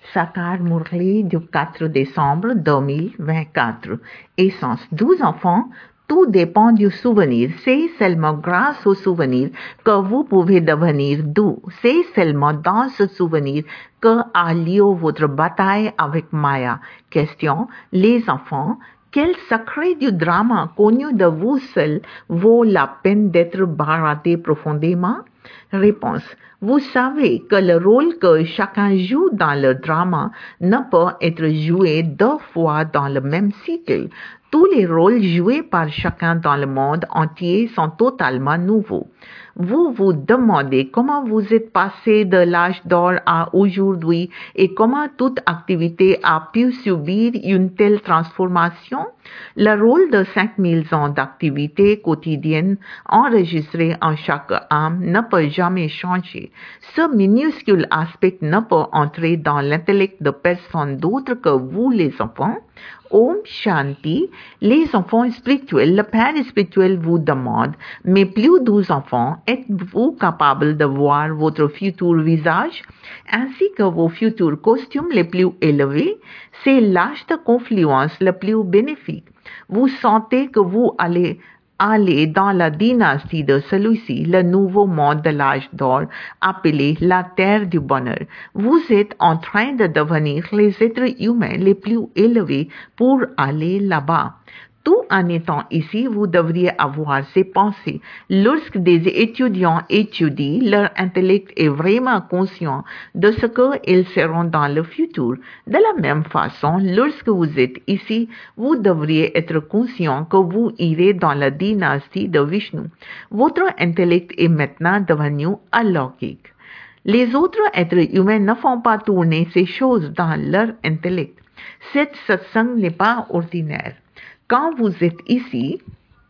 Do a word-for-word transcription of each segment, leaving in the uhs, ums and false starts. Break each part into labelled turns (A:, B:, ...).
A: Sakar Murli du quatre décembre deux mille vingt-quatre. Essence douze enfants, tout dépend du souvenir. C'est seulement grâce au souvenir que vous pouvez devenir doux. C'est seulement dans ce souvenir que a lieu votre bataille avec Maya. Question, les enfants, quel secret du drame connu de vous seul vaut la peine d'être baraté profondément? Réponse. Vous savez que le rôle que chacun joue dans le drame ne peut être joué deux fois dans le même cycle. Tous les rôles joués par chacun dans le monde entier sont totalement nouveaux. Vous vous demandez comment vous êtes passé de l'âge d'or à aujourd'hui et comment toute activité a pu subir une telle transformation. Le rôle de cinq mille ans d'activité quotidienne enregistrée en chaque âme ne peut jamais changer. Ce minuscule aspect ne peut entrer dans l'intellect de personne d'autre que vous les enfants. Om Shanti, les enfants spirituels, le Père spirituel vous demande, mes plus doux enfants, êtes-vous capable de voir votre futur visage ainsi que vos futurs costumes les plus élevés? C'est l'âge de confluence le plus bénéfique. Vous sentez que vous allez aller dans la dynastie de celui-ci, le nouveau monde de l'âge d'or, appelé la terre du bonheur. Vous êtes en train de devenir les êtres humains les plus élevés pour aller là-bas. Tout en étant ici, vous devriez avoir ces pensées. Lorsque des étudiants étudient, leur intellect est vraiment conscient de ce qu'ils seront dans le futur. De la même façon, lorsque vous êtes ici, vous devriez être conscient que vous irez dans la dynastie de Vishnu. Votre intellect est maintenant devenu alaukique. Les autres êtres humains ne font pas tourner ces choses dans leur intellect. Cette satsang n'est pas ordinaire. Quand vous êtes ici,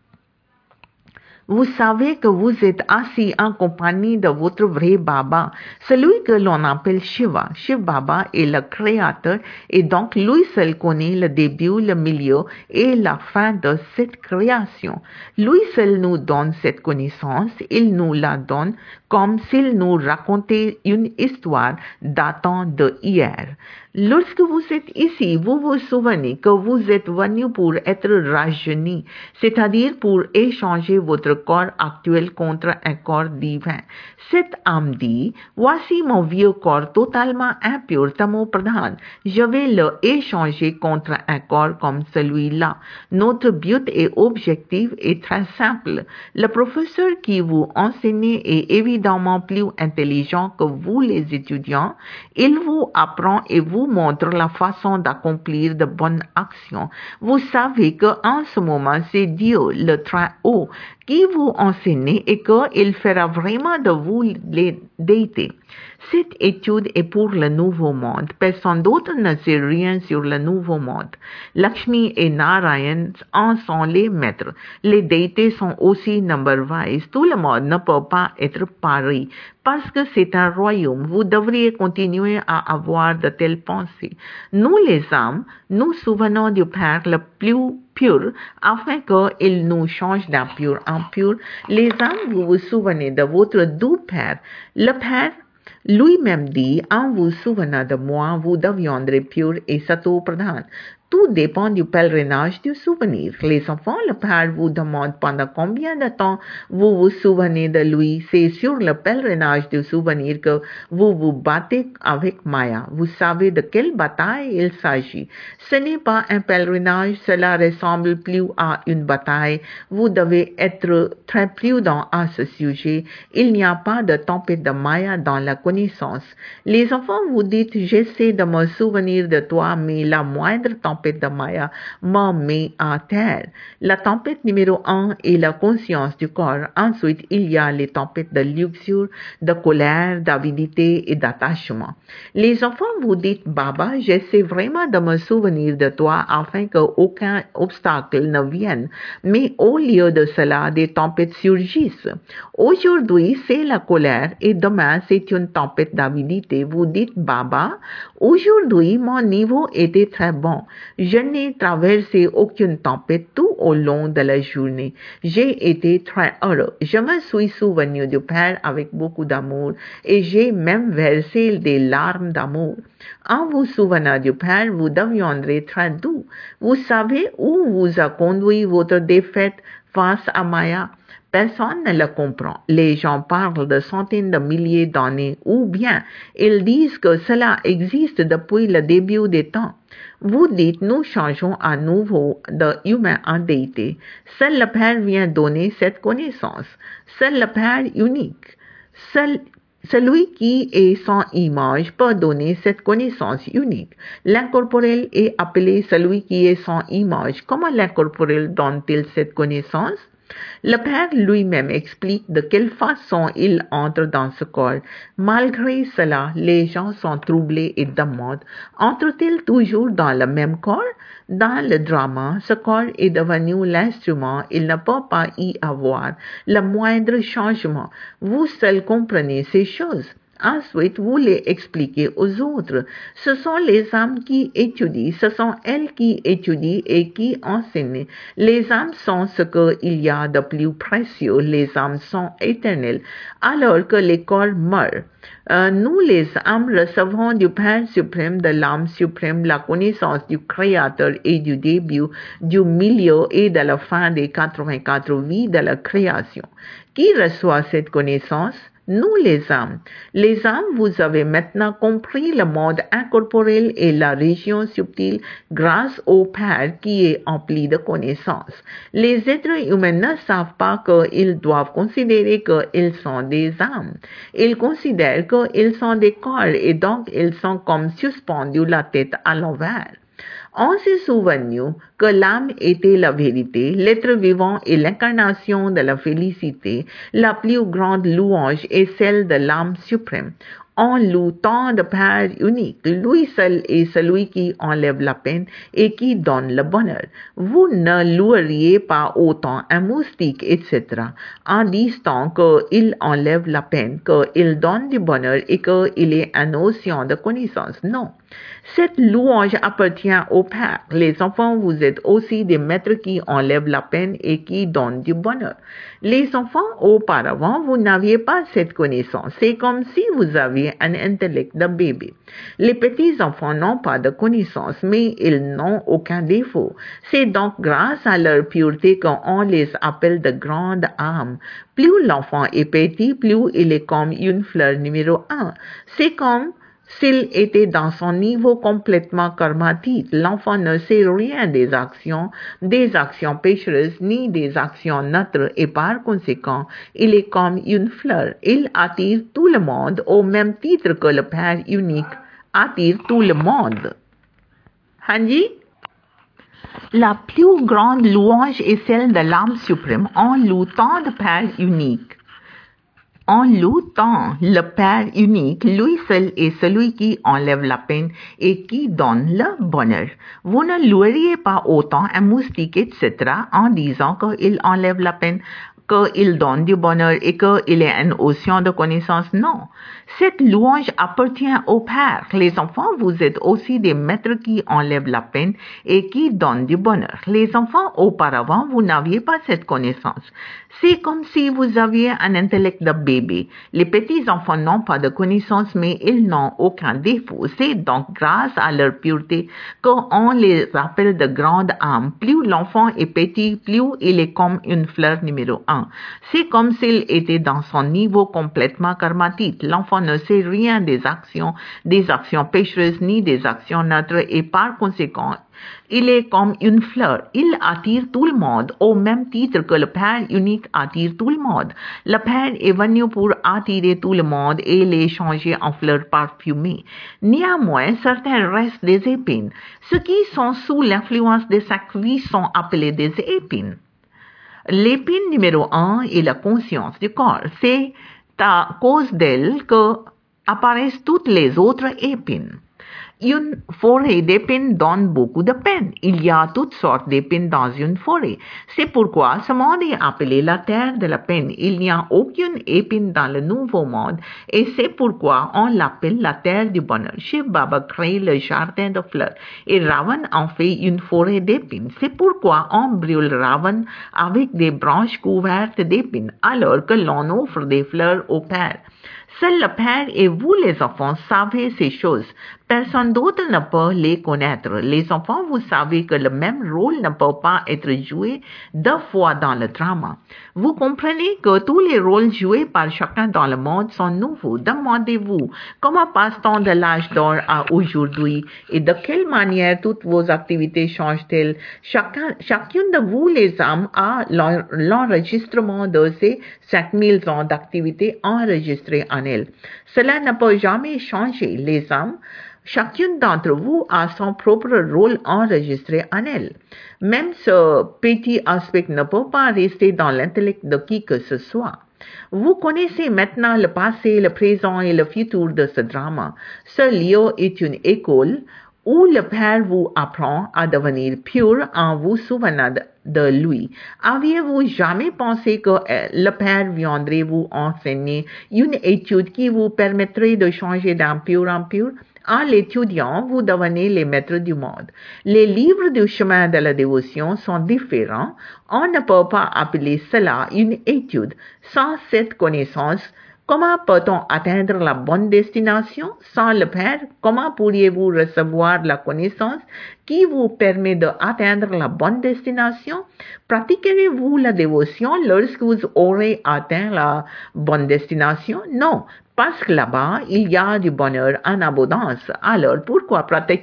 A: vous savez que vous êtes assis en compagnie de votre vrai Baba, celui que l'on appelle Shiva. Shiv Baba est le créateur et donc lui seul connaît le début, le milieu et la fin de cette création. Lui seul nous donne cette connaissance, il nous la donne comme s'il nous racontait une histoire datant de hier. Lorsque vous êtes ici, vous vous souvenez que vous êtes venu pour être rajeuni, c'est-à-dire pour échanger votre corps actuel contre un corps divin. Cette âme dit, voici mon vieux corps totalement impur, tamo pradhan. Je vais le échanger contre un corps comme celui-là. Notre but et objectif est très simple. Le professeur qui vous enseigne est évidemment plus intelligent que vous les étudiants. Il vous apprend et vous montre la façon d'accomplir de bonnes actions. Vous savez qu'en ce moment, c'est Dieu, le très haut, qui vous enseigne et qu'il fera vraiment de vous les déités. Cette étude est pour le nouveau monde. Personne d'autre ne sait rien sur le nouveau monde. Lakshmi et Narayan en sont les maîtres. Les déités sont aussi number-wise. Tout le monde ne peut pas être pareil. Parce que c'est un royaume, vous devriez continuer à avoir de telles pensées. Nous les âmes, nous souvenons du Père le plus pur, afin qu'il nous change d'impur en pur. Les âmes, vous vous souvenez de votre doux Père. Le Père lui-même dit, en vous souvenant de moi, vous deviendrez pur et sato pradhan. Tout dépend du pèlerinage du souvenir. Les enfants, le Père vous demande pendant combien de temps vous vous souvenez de lui. C'est sur le pèlerinage du souvenir que vous vous battez avec Maya. Vous savez de quelle bataille il s'agit. Ce n'est pas un pèlerinage, cela ressemble plus à une bataille. Vous devez être très prudent à ce sujet. Il n'y a pas de tempête de Maya dans la connaissance. Les enfants vous dites, j'essaie de me souvenir de toi, mais la moindre tempête tempête de Maya me met à terre. La tempête numéro un est la conscience du corps. Ensuite, il y a les tempêtes de luxure, de colère, d'avidité et d'attachement. Les enfants vous dites, Baba, j'essaie vraiment de me souvenir de toi afin qu'aucun obstacle ne vienne. Mais au lieu de cela, des tempêtes surgissent. Aujourd'hui, c'est la colère et demain, c'est une tempête d'avidité. Vous dites, Baba, aujourd'hui, mon niveau était très bon. Je n'ai traversé aucune tempête tout au long de la journée. J'ai été très heureux. Je me suis souvenu du Père avec beaucoup d'amour et j'ai même versé des larmes d'amour. En vous souvenant du Père, vous deviendrez très doux. Vous savez où vous a conduit votre défaite face à Maya? Personne ne le comprend. Les gens parlent de centaines de milliers d'années ou bien ils disent que cela existe depuis le début des temps. Vous dites nous changeons à nouveau de humain en déité. Seul le Père vient donner cette connaissance. Seul le Père unique. Seul Celui qui est sans image peut donner cette connaissance unique. L'incorporel est appelé celui qui est sans image. Comment l'incorporel donne-t-il cette connaissance? Le Père lui-même explique de quelle façon il entre dans ce corps. Malgré cela, les gens sont troublés et demandent, entre-t-il toujours dans le même corps? Dans le drama, ce corps est devenu l'instrument, il ne peut pas y avoir le moindre changement. Vous seuls comprenez ces choses. Ensuite, vous les expliquez aux autres. Ce sont les âmes qui étudient, ce sont elles qui étudient et qui enseignent. Les âmes sont ce qu'il y a de plus précieux, les âmes sont éternelles, alors que les corps meurent. Euh, nous, les âmes, recevons du Père suprême, de l'âme suprême, la connaissance du Créateur et du début, du milieu et de la fin des quatre-vingt-quatre vies de la création. Qui reçoit cette connaissance? Nous les âmes. Les âmes, vous avez maintenant compris le monde incorporel et la région subtile grâce au Père qui est empli de connaissances. Les êtres humains ne savent pas qu'ils doivent considérer qu'ils sont des âmes. Ils considèrent qu'ils sont des corps et donc ils sont comme suspendus la tête à l'envers. On s'est souvenu que l'âme était la vérité, l'être vivant est l'incarnation de la félicité. La plus grande louange est celle de l'âme suprême. On loue tant de Père unique. Lui seul est celui qui enlève la peine et qui donne le bonheur. Vous ne loueriez pas autant un moustique, et cetera, en disant qu'il enlève la peine, qu'il donne du bonheur et qu'il est un océan de connaissance. Non. Cette louange appartient au Père. Les enfants, vous êtes aussi des maîtres qui enlèvent la peine et qui donnent du bonheur. Les enfants, auparavant, vous n'aviez pas cette connaissance. C'est comme si vous aviez un intellect de bébé. Les petits-enfants n'ont pas de connaissance, mais ils n'ont aucun défaut. C'est donc grâce à leur pureté qu'on les appelle de grandes âmes. Plus l'enfant est petit, plus il est comme une fleur numéro un. C'est comme s'il était dans son niveau complètement karmatique. L'enfant ne sait rien des actions, des actions péchereuses, ni des actions neutres, et par conséquent, il est comme une fleur. Il attire tout le monde au même titre que le Père unique attire tout le monde. Hanji? La plus grande louange est celle de l'âme suprême. On loue tant de Père unique. En louant le Père unique, lui seul est celui qui enlève la peine et qui donne le bonheur. Vous ne loueriez pas autant un moustique, et cetera, en disant qu'il enlève la peine, qu'il donne du bonheur et qu'il est un océan de connaissances. Non. Cette louange appartient au Père. Les enfants, vous êtes aussi des maîtres qui enlèvent la peine et qui donnent du bonheur. Les enfants, auparavant, vous n'aviez pas cette connaissance. C'est comme si vous aviez un intellect de bébé. Les petits-enfants n'ont pas de connaissance, mais ils n'ont aucun défaut. C'est donc grâce à leur pureté qu'on les appelle de grandes âmes. Plus l'enfant est petit, plus il est comme une fleur numéro un. C'est comme s'il était dans son niveau complètement karmatique. L'enfant ne sait rien des actions, des actions péchereuses ni des actions neutres et par conséquent, il est comme une fleur. Il attire tout le monde au même titre que le Père unique attire tout le monde. Le Père est venu pour attirer tout le monde et les changer en fleurs parfumées. Néanmoins, certains restent des épines. Ceux qui sont sous l'influence de sa vie sont appelés des épines. L'épine numéro un est la conscience du corps. C'est à cause d'elle que apparaissent toutes les autres épines. Une forêt d'épines donne beaucoup de peine. Il y a toutes sortes d'épines dans une forêt. C'est pourquoi ce monde est appelé la terre de la peine. Il n'y a aucune épine dans le nouveau monde et c'est pourquoi on l'appelle la terre du bonheur. Shiv Baba crée le jardin de fleurs et Ravan en fait une forêt d'épines. C'est pourquoi on brûle Ravan avec des branches couvertes d'épines alors que l'on offre des fleurs au Père. Seul le Père et vous les enfants savez ces choses. Personne d'autre ne peut les connaître. Les enfants, vous savez que le même rôle ne peut pas être joué deux fois dans le drama. Vous comprenez que tous les rôles joués par chacun dans le monde sont nouveaux. Demandez-vous comment passe-t-on de l'âge d'or à aujourd'hui et de quelle manière toutes vos activités changent-elles. Chacun, chacune de vous, les âmes, a l'enregistrement de ces cinq mille ans d'activités enregistrées en elle. Cela ne peut jamais changer. Les âmes, chacune d'entre vous a son propre rôle enregistré en elle. Même ce petit aspect ne peut pas rester dans l'intellect de qui que ce soit. Vous connaissez maintenant le passé, le présent et le futur de ce drama. Ce lieu est une école où le Père vous apprend à devenir pur en vous souvenant de, de lui. Aviez-vous jamais pensé que le Père viendrait vous enseigner une étude qui vous permettrait de changer d'impur en pur? En l'étudiant, vous devenez les maîtres du monde. Les livres du chemin de la dévotion sont différents. On ne peut pas appeler cela une étude. Sans cette connaissance, comment peut-on atteindre la bonne destination? Sans le Père, comment pourriez-vous recevoir la connaissance qui vous permet d'atteindre la bonne destination? Pratiquerez-vous la dévotion lorsque vous aurez atteint la bonne destination? Non, parce que là-bas, il y a du bonheur en abondance. Alors, pourquoi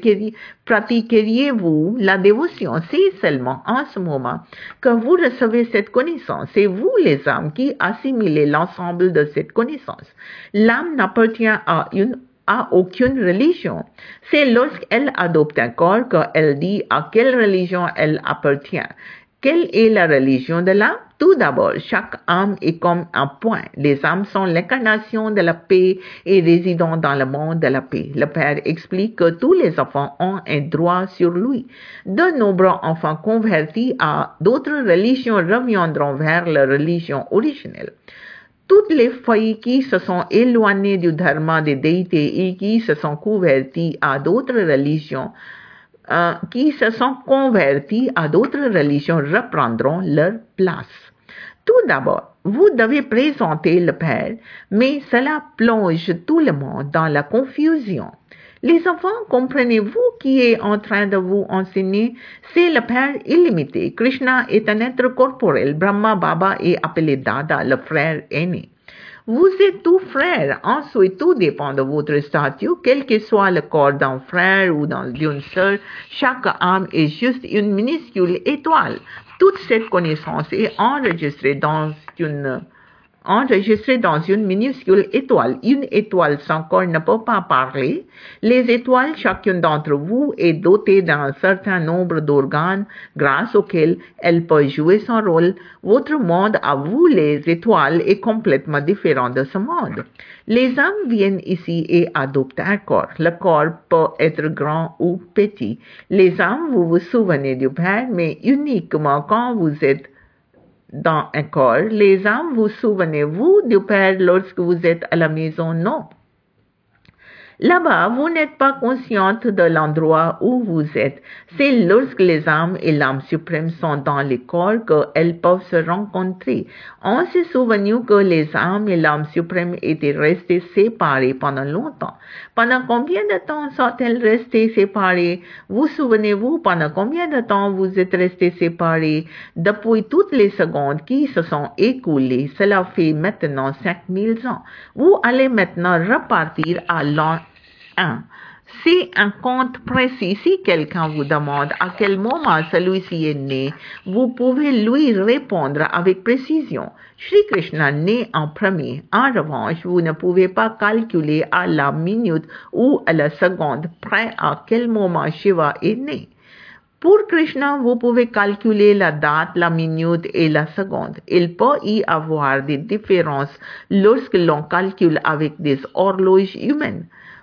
A: pratiqueriez-vous la dévotion? C'est seulement en ce moment que vous recevez cette connaissance. C'est vous, les âmes, qui assimilez l'ensemble de cette connaissance. L'âme n'appartient à une à aucune religion. C'est lorsqu'elle adopte un corps qu'elle dit à quelle religion elle appartient. Quelle est la religion de l'âme? Tout d'abord, chaque âme est comme un point. Les âmes sont l'incarnation de la paix et résident dans le monde de la paix. Le Père explique que tous les enfants ont un droit sur lui. De nombreux enfants convertis à d'autres religions reviendront vers leur religion originelle. Toutes les filles qui se sont éloignées du dharma des déités et qui se sont converties à d'autres religions, euh, qui se sont converties à d'autres religions reprendront leur place. Tout d'abord, vous devez présenter le Père, mais cela plonge tout le monde dans la confusion. Les enfants, comprenez-vous qui est en train de vous enseigner? C'est le Père illimité. Krishna est un être corporel. Brahma Baba est appelé Dada, le frère aîné. Vous êtes tous frères. Ensuite, tout dépend de votre statut, quel que soit le corps d'un frère ou d'une sœur. Chaque âme est juste une minuscule étoile. Toute cette connaissance est enregistrée dans une enregistrée dans une minuscule étoile. Une étoile sans corps ne peut pas parler. Les étoiles, chacune d'entre vous est dotée d'un certain nombre d'organes grâce auxquels elle peut jouer son rôle. Votre monde à vous, les étoiles, est complètement différent de ce monde. Les âmes viennent ici et adoptent un corps. Le corps peut être grand ou petit. Les âmes, vous vous souvenez du Père, mais uniquement quand vous êtes dans un corps. Les âmes, vous souvenez-vous du Père lorsque vous êtes à la maison? Non. Là-bas, vous n'êtes pas consciente de l'endroit où vous êtes. C'est lorsque les âmes et l'âme suprême sont dans les corps qu'elles peuvent se rencontrer. On s'est souvenu que les âmes et l'âme suprême étaient restées séparées pendant longtemps. Pendant combien de temps sont-elles restées séparées? Vous souvenez-vous pendant combien de temps vous êtes restés séparés? Depuis toutes les secondes qui se sont écoulées, cela fait maintenant cinq mille ans. Vous allez maintenant repartir à l'an un. C'est un compte précis. Si quelqu'un vous demande à quel moment celui-ci est né, vous pouvez lui répondre avec précision. Shri Krishna naît en premier. En revanche, vous ne pouvez pas calculer à la minute ou à la seconde près à quel moment Shiva est né. Pour Krishna, vous pouvez calculer la date, la minute et la seconde. Il peut y avoir des différences lorsque l'on calcule avec des horloges humaines.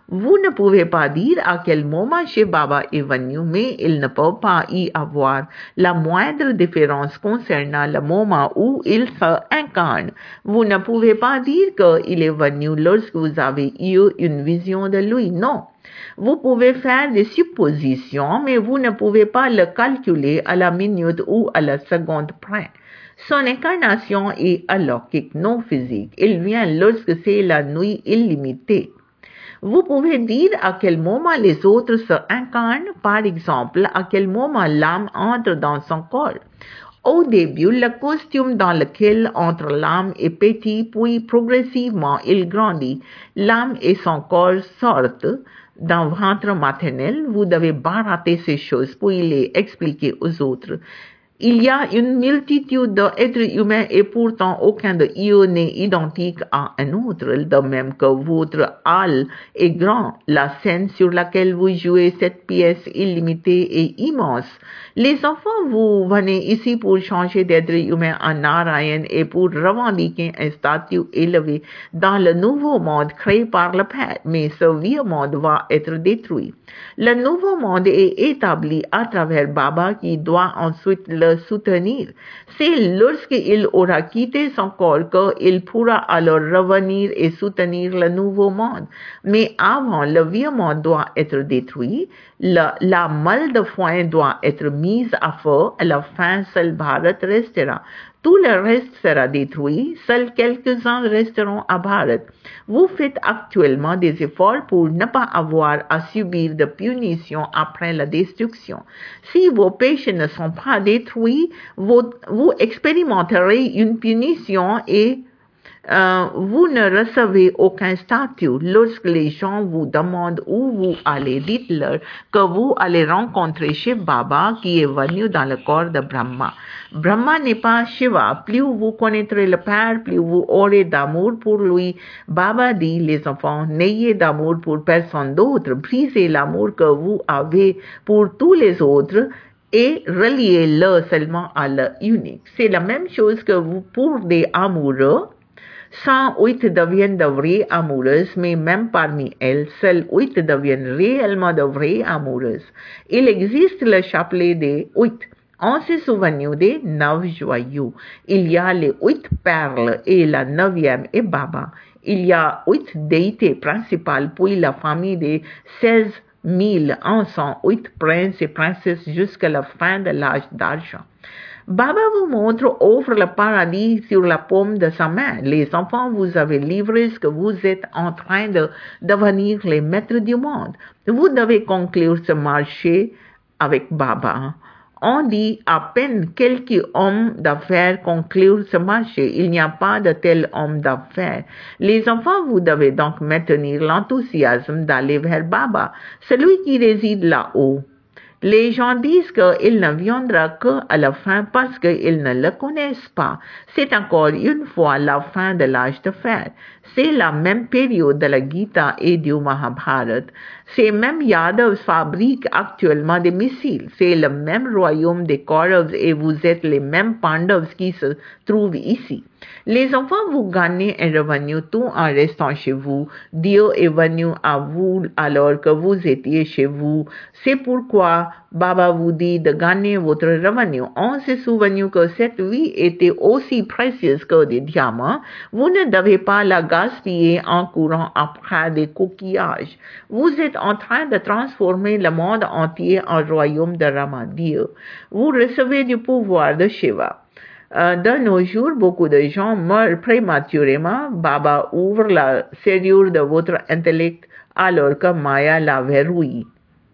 A: Vous ne pouvez pas dire à quel moment Shiv Baba est venu, mais il ne peut pas y avoir la moindre différence concernant le moment où il s'incarne. Vous ne pouvez pas dire qu'il est venu lorsque vous avez eu une vision de lui. Non. Vous pouvez faire des suppositions, mais vous ne pouvez pas le calculer à la minute ou à la seconde près. Son incarnation est alokik, non physique. Il vient lorsque c'est la nuit illimitée. Vous pouvez dire à quel moment les autres se incarnent, par exemple, à quel moment l'âme entre dans son corps. Au début, le costume dans lequel entre l'âme est petit, puis progressivement il grandit. L'âme et son corps sortent d'un ventre maternel. Vous devez barater ces choses, puis les expliquer aux autres. Il y a une multitude d'êtres humains et pourtant aucun de eux n'est identique à un autre, de même que votre hall est grand. La scène sur laquelle vous jouez cette pièce illimitée est immense. Les enfants, vous venez ici pour changer d'être humain en Narayan et pour revendiquer un statut élevé dans le nouveau monde créé par le Père, mais ce vieux monde va être détruit. Le nouveau monde est établi à travers Baba qui doit ensuite le soutenir. C'est lorsqu'il aura quitté son corps qu'il pourra alors revenir et soutenir le nouveau monde. Mais avant, le vieux monde doit être détruit, la, la malle de foin doit être mise à feu, à la fin, seul Bharat restera. Tout le reste sera détruit, seuls quelques-uns resteront à Bharat. Vous faites actuellement des efforts pour ne pas avoir à subir de punition après la destruction. Si vos péchés ne sont pas détruits, vous, vous expérimenterez une punition et Euh, vous ne recevez aucun statut. Lorsque les gens vous demandent où vous allez, dites-leur que vous allez rencontrer Shiv Baba qui est venu dans le corps de Brahma. Brahma n'est pas Shiva. Plus vous connaîtrez le Père, plus vous aurez d'amour pour lui. Baba dit, les enfants, n'ayez d'amour pour personne d'autre. Brisez l'amour que vous avez pour tous les autres et reliez-le seulement à l'unique. C'est la même chose que vous pour des amoureux. Cent huit deviennent de vraies amoureuses, mais même parmi elles, seules huit deviennent réellement de vraies amoureuses. Il existe le chapelet des huit. On s'est souvenu des neuf joyaux. Il y a les huit perles et la neuvième est Baba. Il y a huit déités principales, puis la famille des seize mille en sont huit princes et princesses jusqu'à la fin de l'âge d'argent. Baba vous montre, offre le paradis sur la paume de sa main. Les enfants, vous avez livré ce que vous êtes en train de devenir les maîtres du monde. Vous devez conclure ce marché avec Baba. On dit à peine quelques hommes d'affaires conclure ce marché. Il n'y a pas de tel homme d'affaires. Les enfants, vous devez donc maintenir l'enthousiasme d'aller vers Baba, celui qui réside là-haut. Les gens disent qu'il ne viendra qu'à la fin parce qu'ils ne le connaissent pas. C'est encore une fois la fin de l'âge de fer. C'est la même période de la Gita et du Mahabharata. Ces mêmes Yadavs fabriquent actuellement des missiles. C'est le même royaume des Kauravs et vous êtes les mêmes Pandavs qui se trouvent ici. Les enfants, vous gagnez un revenu tout en restant chez vous. Dieu est venu à vous alors que vous étiez chez vous. C'est pourquoi Baba vous dit de gagner votre revenu. On s'est souvenu que cette vie était aussi précieuse que des diamants. Vous ne devez pas la gaspiller en courant après des coquillages. Vous êtes en train de transformer le monde entier en royaume de Rama, Dieu. Vous recevez du pouvoir de Shiva. Euh, de nos jours, beaucoup de gens meurent prématurément. Baba ouvre la serrure de votre intellect alors que Maya la verrouille.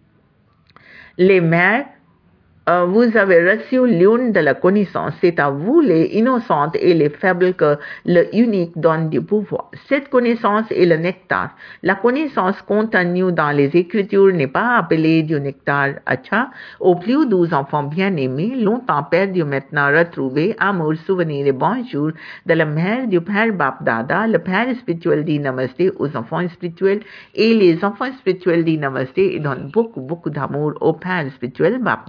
A: Les mères, euh, vous avez reçu l'une de la connaissance. C'est à vous, les innocentes et les faibles, que le unique donne du pouvoir. Cette connaissance est le nectar. La connaissance contenue dans les Écritures n'est pas appelée du nectar acha. Au plus doux enfants bien-aimés, longtemps perdus, maintenant retrouvés, amour, souvenir et bonjour de la mère du Père Bap Dada. Le Père spirituel dit Namasté aux enfants spirituels et les enfants spirituels dit Namasté et donnent beaucoup, beaucoup d'amour au Père spirituel Bap Dada.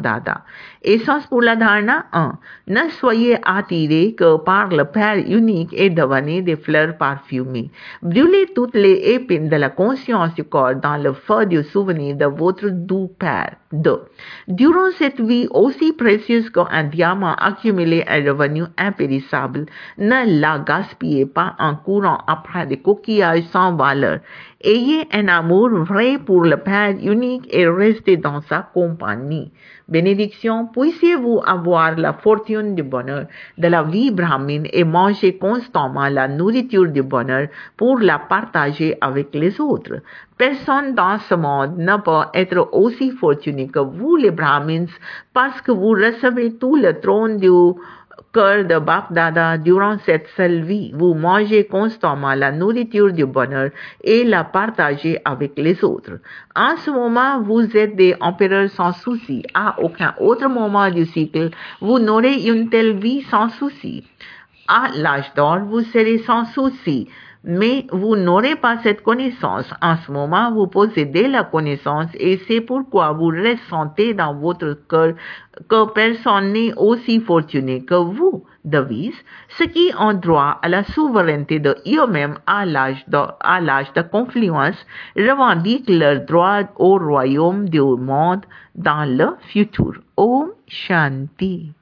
A: Essence pour la dharana un. Ne soyez attirés que par le Père unique et devenez des fleurs parfumées. Brûlez toutes les épines de la conscience du corps dans le feu du souvenir de votre doux Père. deux. Durant cette vie aussi précieuse qu'un diamant accumulé un revenu impérissable, ne la gaspillez pas en courant après des coquillages sans valeur. Ayez un amour vrai pour le Père unique et restez dans sa compagnie. Bénédiction, puissiez-vous avoir la fortune du bonheur de la vie brahmine et manger constamment la nourriture du bonheur pour la partager avec les autres. Personne dans ce monde ne peut être aussi fortuné que vous les brahmins parce que vous recevez tout le trône du cœur de Bap Dada durant cette seule vie. Vous mangez constamment la nourriture du bonheur et la partagez avec les autres. En ce moment, vous êtes des empereurs sans souci. À aucun autre moment du cycle, vous n'aurez une telle vie sans souci. À l'âge d'or, vous serez sans souci. Mais vous n'aurez pas cette connaissance. En ce moment, vous possédez la connaissance et c'est pourquoi vous ressentez dans votre cœur que personne n'est aussi fortuné que vous. Devise, ceux qui ont droit à la souveraineté de eux-mêmes à l'âge de, à l'âge de confluence revendiquent leur droit au royaume du monde dans le futur. Om Shanti.